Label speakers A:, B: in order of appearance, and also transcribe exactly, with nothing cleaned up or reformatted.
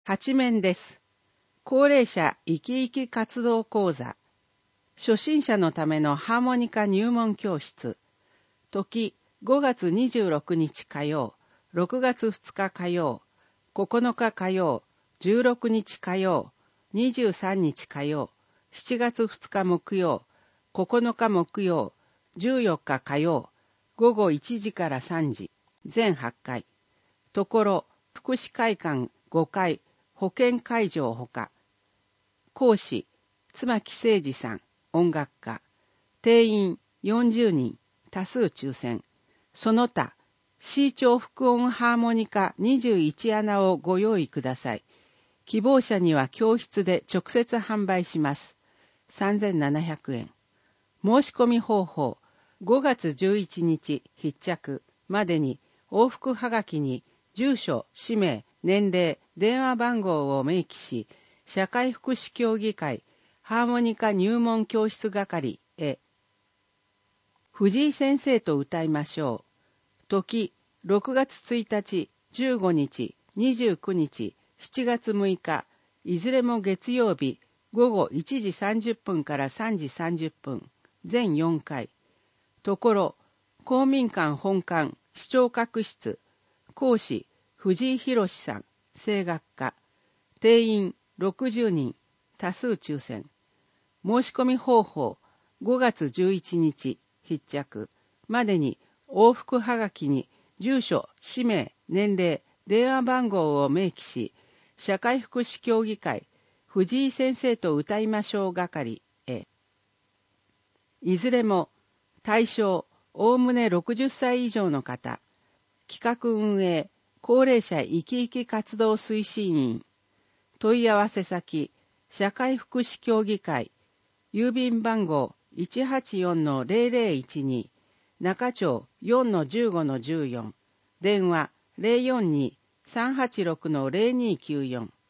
A: はち面です。高齢者生き生き活動講座。初心者のためのハーモニカ入門教室。時、ごがつにじゅうろくにち火曜、ろくがつふつか火曜、ここのか火曜、じゅうろくにち火曜、にじゅうさんにち火曜、しちがつふつか木曜、ここのか木曜、じゅうよっか火曜、ごごいちじからさんじ、全はち回。ところ、福祉会館ごかい、保健会場ほか。講師、妻木誠二さん、音楽家。定員よんじゅうにん、多数抽選。その他、C 調副音ハーモニカにじゅういち穴をご用意ください。希望者には教室で直接販売します。さんぜんななひゃくえん。申し込み方法、ごがつじゅういちにち必着までに往復はがきに住所、氏名、年齢、電話番号を明記し、社会福祉協議会ハーモニカ入門教室係へ。藤井先生と歌いましょう。時、ろくがつついたち、じゅうごにち、にじゅうくにち、しちがつむいか、いずれも月曜日、ごごいちじさんじゅっぷんからさんじさんじゅっぷん、全よんかい。ところ、公民館本館、視聴覚室、講師、藤井博さん、声楽家。定員ろくじゅうにん、多数抽選。申し込み方法、ごがつじゅういちにち必着までに往復はがきに住所、氏名、年齢、電話番号を明記し、社会福祉協議会藤井先生と歌いましょう係へ。いずれも対象おおむねろくじゅっさい以上の方、企画運営高齢者生き生き活動推進員、問い合わせ先社会福祉協議会郵便番号 いちはちよんのぜろぜろいちに 中町 よんのじゅうごのじゅうよん、電話 ゼロよんに さんはちろくのぜろにきゅうよん。